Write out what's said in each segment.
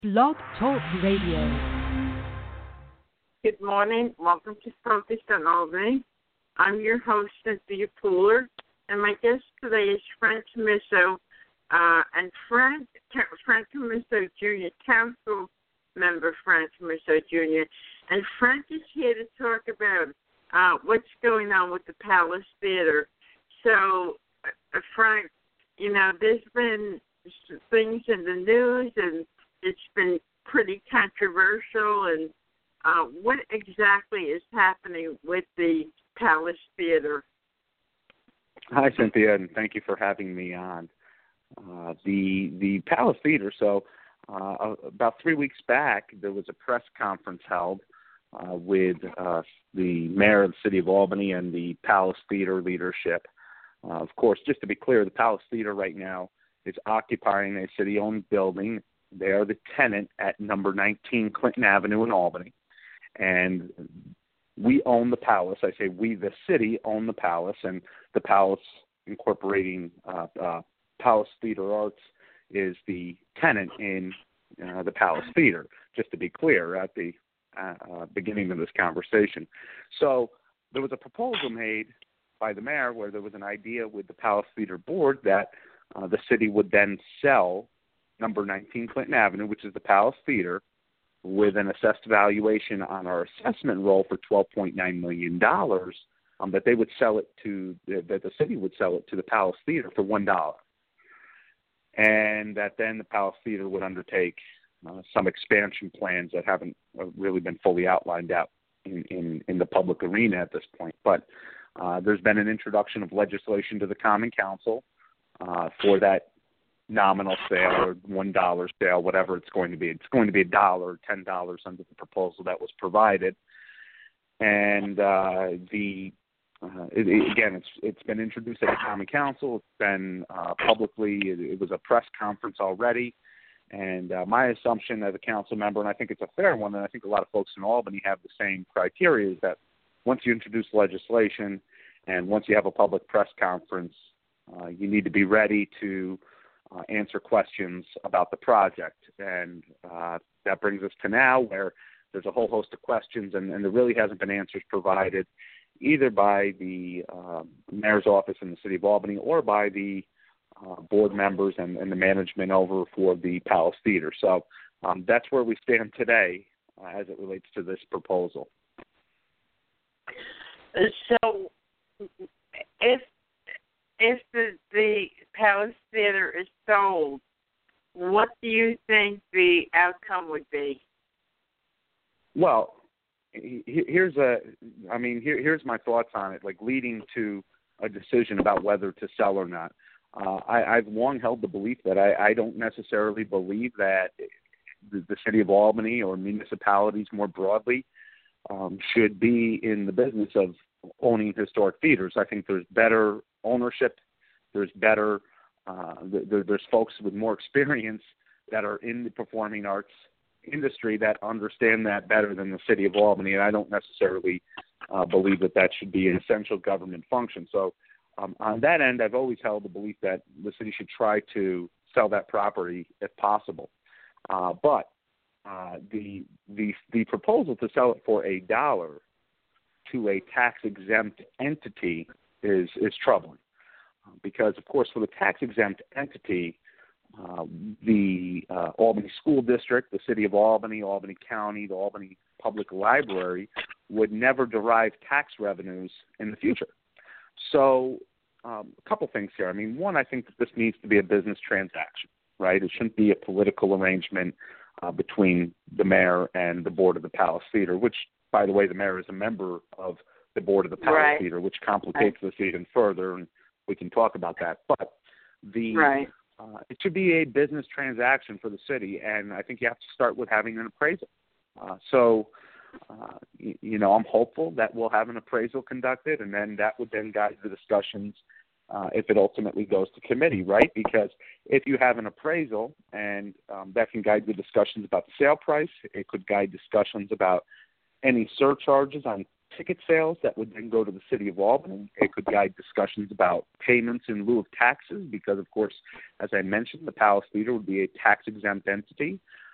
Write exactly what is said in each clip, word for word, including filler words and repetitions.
Blog Talk Radio. Good morning. Welcome to Focus on Albany. I'm your host, Cynthia Pooler, and my guest today is Frank Commisso, uh, and Frank, Frank Commisso Junior, Council Member Frank Commisso Junior And Frank is here to talk about uh, what's going on with the Palace Theater. So, uh, Frank, you know, there's been things in the news, and it's been pretty controversial. And uh, what exactly is happening with the Palace Theater? Hi, Cynthia, and thank you for having me on. Uh, the the Palace Theater, so uh, about three weeks back, there was a press conference held uh, with uh, the mayor of the city of Albany and the Palace Theater leadership. Uh, of course, just to be clear, the Palace Theater right now is occupying a city-owned building. They are the tenant at number nineteen Clinton Avenue in Albany, and we own the Palace. I say we, the city, own the Palace, and the Palace incorporating uh, uh, Palace Theater Arts is the tenant in uh, the Palace Theater, just to be clear at the uh, uh, beginning of this conversation. So there was a proposal made by the mayor where there was an idea with the Palace Theater board that uh, the city would then sell number nineteen Clinton Avenue, which is the Palace Theater, with an assessed valuation on our assessment roll for twelve point nine million dollars, um, that they would sell it to, that the city would sell it to the Palace Theater for one dollar. And that then the Palace Theater would undertake uh, some expansion plans that haven't uh, really been fully outlined out in, in, in the public arena at this point. But uh, there's been an introduction of legislation to the Common Council uh, for that nominal sale or one dollar sale, whatever it's going to be. It's going to be a dollar, ten dollars under the proposal that was provided. And uh, the uh, it, it, again, it's it's been introduced at the Common Council. It's been uh, publicly. It, it was a press conference already. And uh, my assumption as a council member, and I think it's a fair one, and I think a lot of folks in Albany have the same criteria, is that once you introduce legislation and once you have a public press conference, uh, you need to be ready to Uh, answer questions about the project. And uh, that brings us to now where there's a whole host of questions, and, and there really hasn't been answers provided either by the uh, mayor's office in the city of Albany or by the uh, board members and, and the management over for the Palace Theater. So um, that's where we stand today uh, as it relates to this proposal. So if If the, the Palace Theater is sold, what do you think the outcome would be? Well, here's a, I mean, here, here's my thoughts on it, like leading to a decision about whether to sell or not. Uh, I, I've long held the belief that I, I don't necessarily believe that the, the city of Albany or municipalities more broadly um, should be in the business of owning historic theaters. I think there's better ownership. There's better, uh, there, there's folks with more experience that are in the performing arts industry that understand that better than the city of Albany, and I don't necessarily uh, believe that that should be an essential government function. So um, on that end, I've always held the belief that the city should try to sell that property if possible. Uh, but uh, the, the, the proposal to sell it for a dollar to a tax-exempt entity is is troubling, uh, because, of course, for the tax-exempt entity, uh, the uh, Albany School District, the City of Albany, Albany County, the Albany Public Library would never derive tax revenues in the future. So um, a couple things here. I mean, one, I think that this needs to be a business transaction, right? It shouldn't be a political arrangement uh, between the mayor and the board of the Palace Theater, which, by the way, the mayor is a member of the board of the Palace right. Theater, which complicates right. this even further, and we can talk about that. But the right. uh, it should be a business transaction for the city, and I think you have to start with having an appraisal. Uh, so, uh, you, you know, I'm hopeful that we'll have an appraisal conducted, and then that would then guide the discussions uh, if it ultimately goes to committee, right? Because if you have an appraisal, and um, that can guide the discussions about the sale price, it could guide discussions about any surcharges on ticket sales that would then go to the city of Albany. It could guide discussions about payments in lieu of taxes because, of course, as I mentioned, the Palace Theater would be a tax-exempt entity.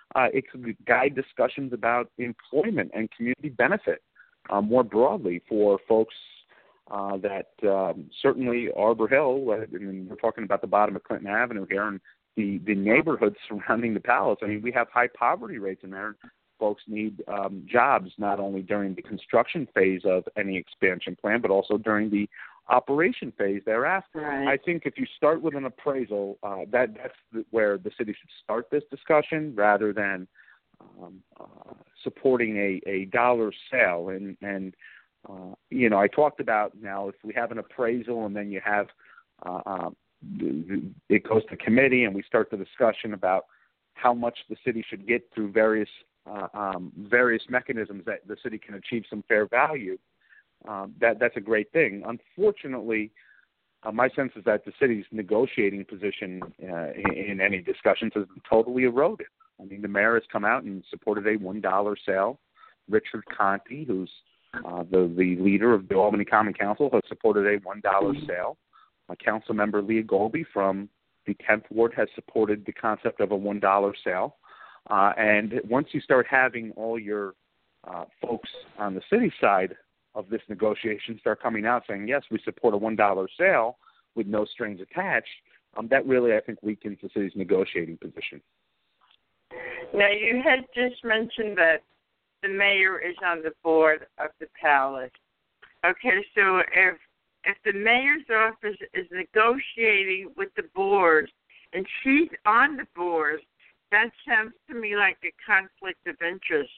Uh, it could guide discussions about employment and community benefit uh, more broadly for folks uh, that um, certainly Arbor Hill, I mean, we're talking about the bottom of Clinton Avenue here, and the, the neighborhoods surrounding the Palace. I mean, we have high poverty rates in there. Folks need um, jobs not only during the construction phase of any expansion plan, but also during the operation phase thereafter. Right. I think if you start with an appraisal, uh, that that's the, where the city should start this discussion rather than um, uh, supporting a, a dollar sale. And, and uh, you know, I talked about now if we have an appraisal and then you have uh, uh, it goes to committee and we start the discussion about how much the city should get through various Uh, um, various mechanisms that the city can achieve some fair value, um, that that's a great thing. Unfortunately, uh, my sense is that the city's negotiating position uh, in, in any discussions has been totally eroded. I mean, the mayor has come out and supported a one dollar sale. Richard Conte, who's uh, the, the leader of the Albany Common Council, has supported a one dollar sale. Uh, Council member Leah Golby from the tenth Ward has supported the concept of a one dollar sale. Uh, and once you start having all your uh, folks on the city side of this negotiation start coming out saying, yes, we support a one dollar sale with no strings attached, um, that really, I think, weakens the city's negotiating position. Now, you had just mentioned that the mayor is on the board of the Palace. Okay, so if if the mayor's office is negotiating with the board and she's on the board, that sounds to me like a conflict of interest.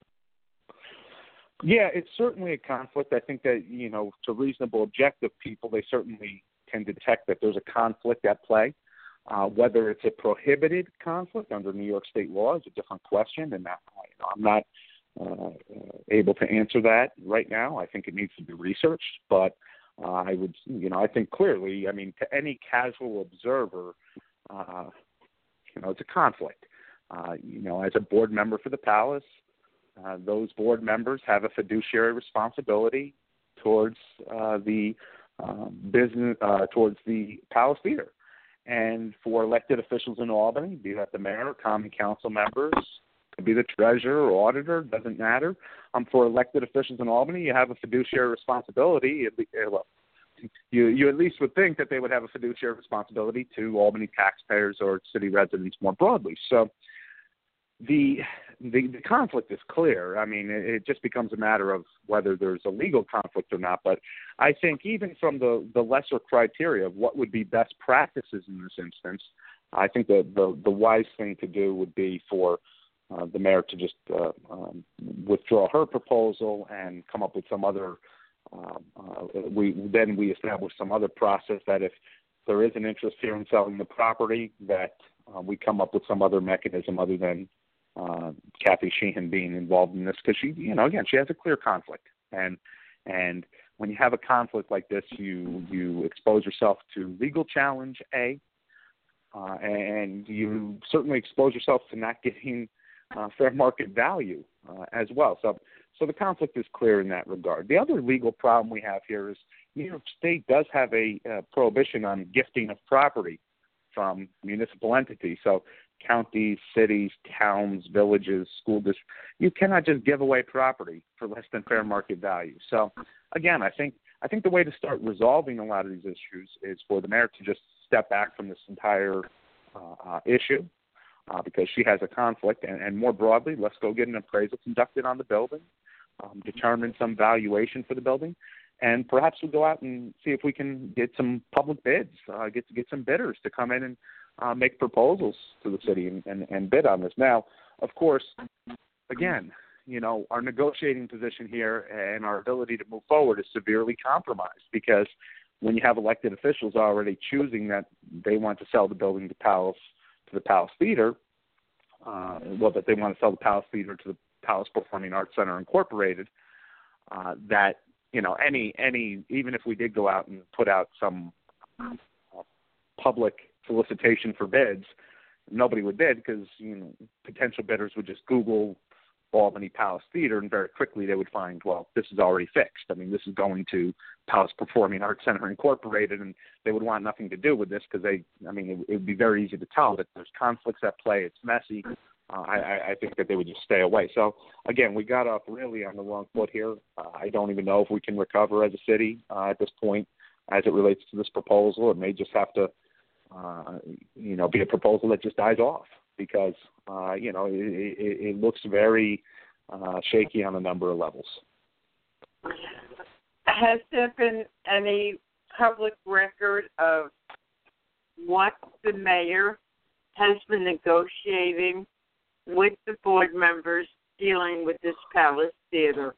Yeah, it's certainly a conflict. I think that, you know, to reasonable, objective people, they certainly can detect that there's a conflict at play. Uh, whether it's a prohibited conflict under New York state law is a different question, and that, you know, I'm not uh, able to answer that right now. I think it needs to be researched, but uh, I would, you know, I think clearly, I mean, to any casual observer, uh, you know, it's a conflict. Uh, you know, as a board member for the Palace, uh, those board members have a fiduciary responsibility towards uh, the uh, business, uh, towards the Palace Theater. And for elected officials in Albany, be that the mayor, common council members, could be the treasurer or auditor, doesn't matter. Um, for elected officials in Albany, you have a fiduciary responsibility. Well, You you at least would think that they would have a fiduciary responsibility to Albany taxpayers or city residents more broadly. So the the, the conflict is clear. I mean, it, it just becomes a matter of whether there's a legal conflict or not. But I think even from the, the lesser criteria of what would be best practices in this instance, I think the, the, the wise thing to do would be for uh, the mayor to just uh, um, withdraw her proposal and come up with some other Uh, uh, we then we establish some other process that if there is an interest here in selling the property, that uh, we come up with some other mechanism other than uh, Kathy Sheehan being involved in this, because she, you know, again, she has a clear conflict, and and when you have a conflict like this, you you expose yourself to legal challenge, a, uh, and you certainly expose yourself to not getting uh, fair market value uh, as well. So. So the conflict is clear in that regard. The other legal problem we have here is New York State does have a uh, prohibition on gifting of property from municipal entities. So counties, cities, towns, villages, school districts, you cannot just give away property for less than fair market value. So again, I think I think the way to start resolving a lot of these issues is for the mayor to just step back from this entire uh, uh, issue uh, because she has a conflict, and, and more broadly, let's go get an appraisal conducted on the building. Um, determine some valuation for the building, and perhaps we'll go out and see if we can get some public bids, uh, get to get some bidders to come in and uh, make proposals to the city and, and, and bid on this. Now, of course, again, you know, our negotiating position here and our ability to move forward is severely compromised because when you have elected officials already choosing that they want to sell the building to Palace to the Palace Theater, uh, well, that they want to sell the Palace Theater to the Palace Performing Arts Center Incorporated, uh, that, you know, any, any, even if we did go out and put out some uh, public solicitation for bids, nobody would bid because, you know, potential bidders would just Google Albany Palace Theater and very quickly they would find, well, this is already fixed. I mean, this is going to Palace Performing Arts Center Incorporated, and they would want nothing to do with this because they, I mean, it, it would be very easy to tell that there's conflicts at play. It's messy. uh, I, I think that they would just stay away. So, again, we got off really on the wrong foot here. Uh, I don't even know if we can recover as a city uh, at this point as it relates to this proposal. It may just have to, uh, you know, be a proposal that just dies off because, uh, you know, it, it, it looks very uh, shaky on a number of levels. Has there been any public record of what the mayor has been negotiating with the board members dealing with this Palace Theater?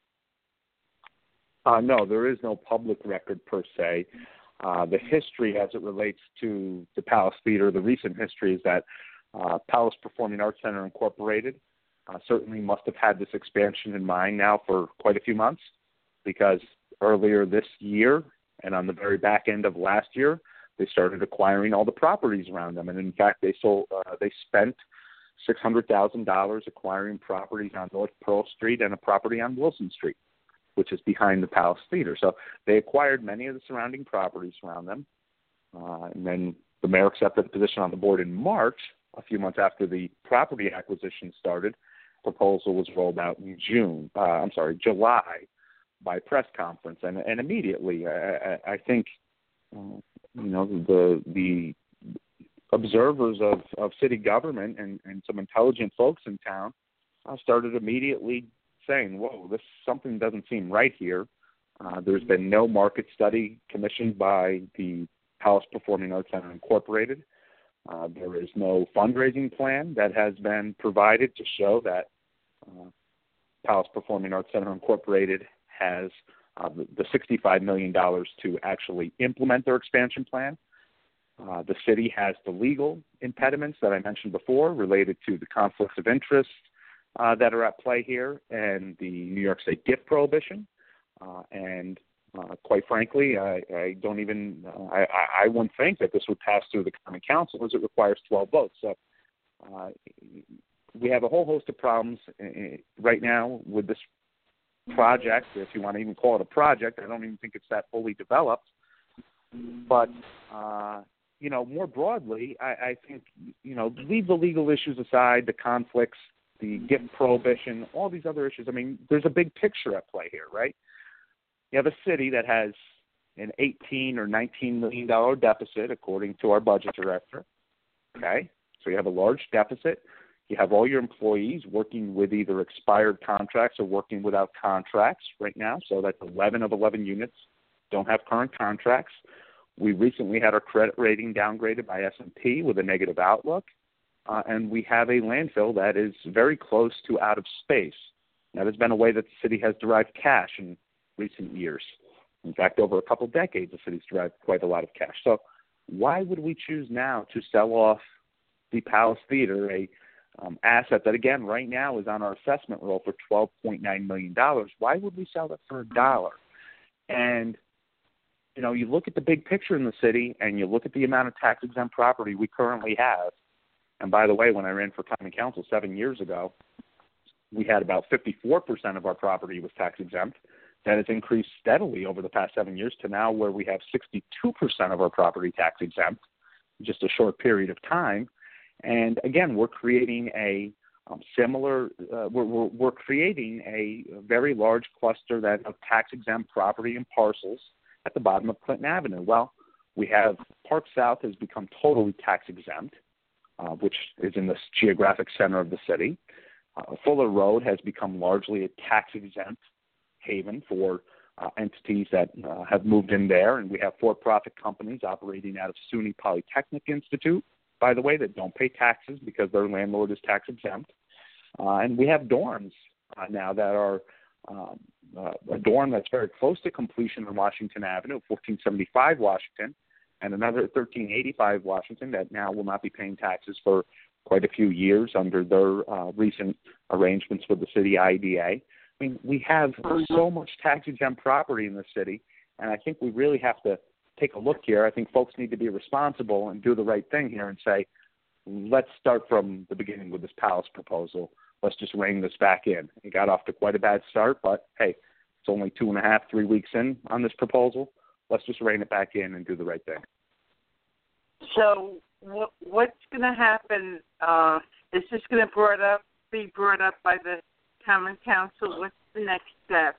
Uh, no, there is no public record per se. Uh, the history as it relates to the Palace Theater, the recent history is that uh, Palace Performing Arts Center Incorporated uh, certainly must have had this expansion in mind now for quite a few months, because earlier this year and on the very back end of last year, they started acquiring all the properties around them. And in fact, they sold, uh, they spent six hundred thousand dollars acquiring properties on North Pearl Street and a property on Wilson Street, which is behind the Palace Theater. So they acquired many of the surrounding properties around them. Uh, and then the mayor accepted the position on the board in March, a few months after the property acquisition started. Proposal was rolled out in June, uh, I'm sorry, July, by press conference. And, and immediately, I, I, I think, uh, you know, the the observers of, of city government and, and some intelligent folks in town uh, started immediately saying, whoa, this something doesn't seem right here. Uh, there's been no market study commissioned by the Palace Performing Arts Center Incorporated. Uh, there is no fundraising plan that has been provided to show that uh, Palace Performing Arts Center Incorporated has uh, the, the sixty-five million dollars to actually implement their expansion plan. Uh, the city has the legal impediments that I mentioned before related to the conflicts of interest uh, that are at play here and the New York State gift prohibition. Uh, and uh, quite frankly, I, I don't even, uh, I, I wouldn't think that this would pass through the Common Council as it requires twelve votes. So uh, we have a whole host of problems uh, right now with this project, if you want to even call it a project. I don't even think it's that fully developed. But, uh, you know, more broadly, I, I think, you know, leave the legal issues aside, the conflicts, the gift prohibition, all these other issues. I mean, there's a big picture at play here, right? You have a city that has an eighteen or nineteen million dollars deficit, according to our budget director, okay? So you have a large deficit. You have all your employees working with either expired contracts or working without contracts right now. So that's eleven of eleven units don't have current contracts. We recently had our credit rating downgraded by S and P with a negative outlook. Uh, and we have a landfill that is very close to out of space. That has been a way that the city has derived cash in recent years. In fact, over a couple decades, the city's derived quite a lot of cash. So why would we choose now to sell off the Palace Theater, a um, asset that, again, right now is on our assessment roll for twelve point nine million dollars? Why would we sell that for a dollar? And, you know, you look at the big picture in the city and you look at the amount of tax-exempt property we currently have. And by the way, when I ran for common council seven years ago, we had about fifty-four percent of our property was tax-exempt. That has increased steadily over the past seven years to now where we have sixty-two percent of our property tax-exempt in just a short period of time. And again, we're creating a um, similar, uh, we're, we're, we're creating a very large cluster that of tax-exempt property and parcels at the bottom of Clinton Avenue. Well, we have Park South has become totally tax-exempt, uh, which is in the geographic center of the city. Uh, Fuller Road has become largely a tax-exempt haven for uh, entities that uh, have moved in there, and we have for-profit companies operating out of SUNY Polytechnic Institute, by the way, that don't pay taxes because their landlord is tax-exempt. Uh, and we have dorms uh, now that are um, uh, a dorm that's very close to completion on Washington Avenue, fourteen seventy-five Washington, and another thirteen eighty-five Washington that now will not be paying taxes for quite a few years under their uh, recent arrangements with the city I D A. I mean, we have so much tax-exempt property in the city, and I think we really have to take a look here. I think folks need to be responsible and do the right thing here and say, let's start from the beginning with this Palace proposal. Let's just rein this back in. It got off to quite a bad start, but, hey, it's only two and a half, three weeks in on this proposal. Let's just rein it back in and do the right thing. So what, what's going to happen uh, Is this going to brought up, be brought up by the Common Council? What's the next step?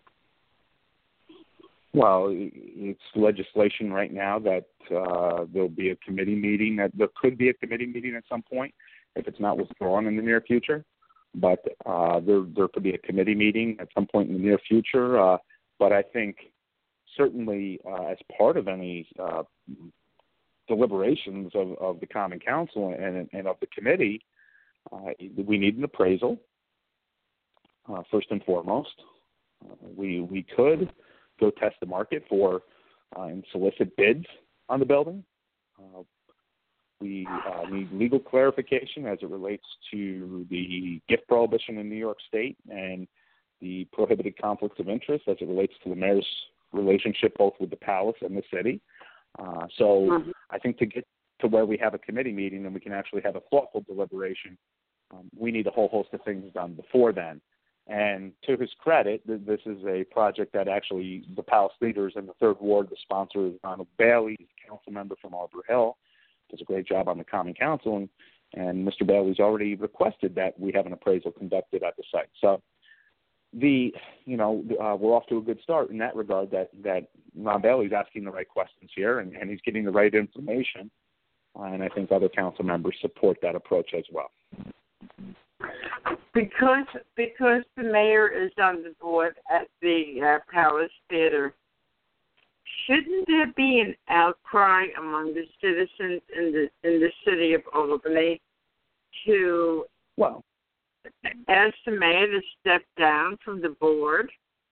Well, it's legislation right now that uh, there'll be a committee meeting. That there could be a committee meeting at some point if it's not withdrawn in the near future. But uh, there there could be a committee meeting at some point in the near future. Uh, but I think certainly uh, as part of any uh, deliberations of, of the Common Council and, and of the committee, uh, we need an appraisal uh, first and foremost. Uh, we we could go test the market for uh, and solicit bids on the building. Uh, we uh, need legal clarification as it relates to the gift prohibition in New York State and the prohibited conflicts of interest as it relates to the mayor's relationship both with the palace and the city. Uh, so mm-hmm. I think to get to where we have a committee meeting and we can actually have a thoughtful deliberation, um, we need a whole host of things done before then. And to his credit, this is a project that actually the Palace leaders in the Third Ward, the sponsor is Donald Bailey, he's a council member from Arbor Hill, does a great job on the Common Council, and, and Mister Bailey's already requested that we have an appraisal conducted at the site. So the, you know, uh, we're off to a good start in that regard. That that Ron Bailey's asking the right questions here, and, and he's getting the right information, uh, and I think other council members support that approach as well. Because because the mayor is on the board at the uh, Palace Theater, shouldn't there be an outcry among the citizens in the in the city of Albany to well ask the mayor to step down from the board?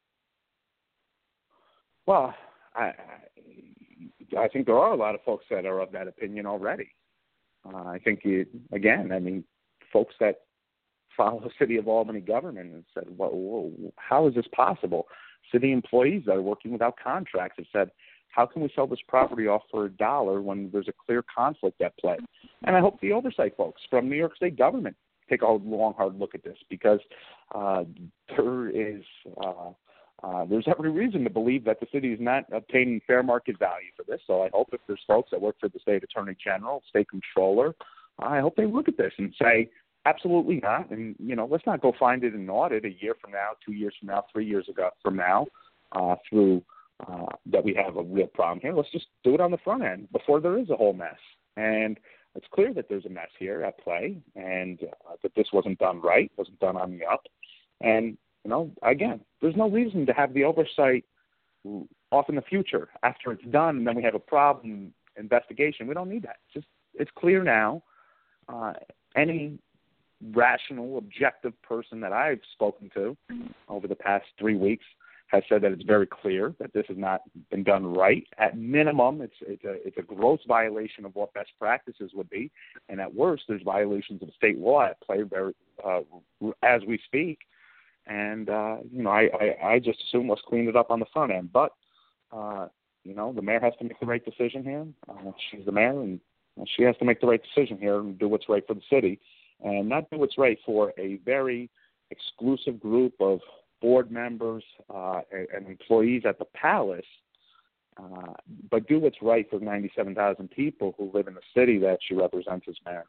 Well, I I think there are a lot of folks that are of that opinion already. Uh, I think it, again, I mean, folks that follow City of Albany government and said, well, whoa, how is this possible? City employees that are working without contracts have said, how can we sell this property off for a dollar when there's a clear conflict at play? And I hope the oversight folks from New York State government take a long, hard look at this, because uh, there is uh, uh, there's every reason to believe that the city is not obtaining fair market value for this. So I hope if there's folks that work for the state attorney general, state controller, I hope they look at this and say, absolutely not. And, you know, let's not go find it in an audit a year from now, two years from now, three years ago from now, uh, through uh, that we have a real problem here. Let's just do it on the front end before there is a whole mess. And it's clear that there's a mess here at play, and uh, that this wasn't done right, wasn't done on the up. And, you know, again, there's no reason to have the oversight off in the future after it's done, and then we have a problem investigation. We don't need that. It's just, it's clear now. Uh, any rational, objective person that I've spoken to over the past three weeks has said that it's very clear that this has not been done right. At minimum, it's it's a it's a gross violation of what best practices would be, and at worst, there's violations of state law at play very, uh, as we speak. And uh, you know, I, I I just assume let's clean it up on the front end. But uh, you know, the mayor has to make the right decision here. Uh, she's the mayor, and she has to make the right decision here and do what's right for the city, and not do what's right for a very exclusive group of board members uh, and, and employees at the palace, uh, but do what's right for ninety-seven thousand people who live in the city that she represents as mayor.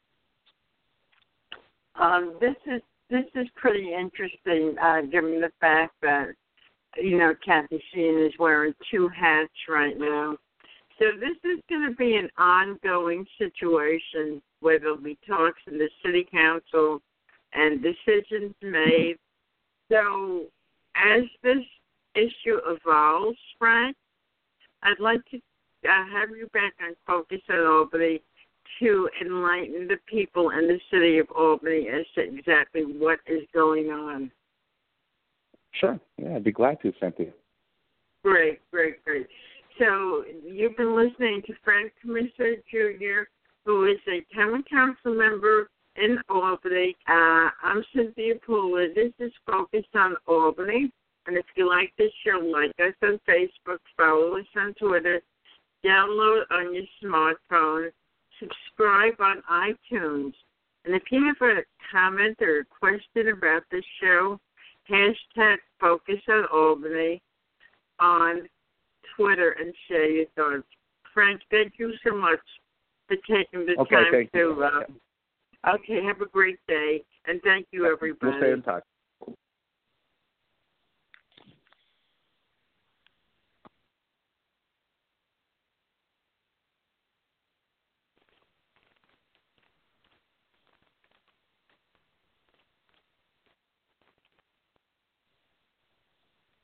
Um, this is this is pretty interesting, uh, given the fact that, you know, Kathy Sheehan is wearing two hats right now. So this is going to be an ongoing situation where there'll be talks in the city council and decisions made. So as this issue evolves, Frank, I'd like to uh, have you back on Focus on Albany to enlighten the people in the city of Albany as to exactly what is going on. Sure. Yeah, I'd be glad to, Cynthia. Great, great, great. So you've been listening to Frank Camiso Junior, who is a Common Council member in Albany. Uh, I'm Cynthia Pooler. This is Focus on Albany. And if you like this show, like us on Facebook, follow us on Twitter, download on your smartphone, subscribe on iTunes. And if you have a comment or a question about this show, hashtag Focus on Albany on Twitter and share your thoughts. Frank, thank you so much for taking the okay, time thank to you. uh, Okay, have a great day, and thank you, everybody. We'll stay in touch.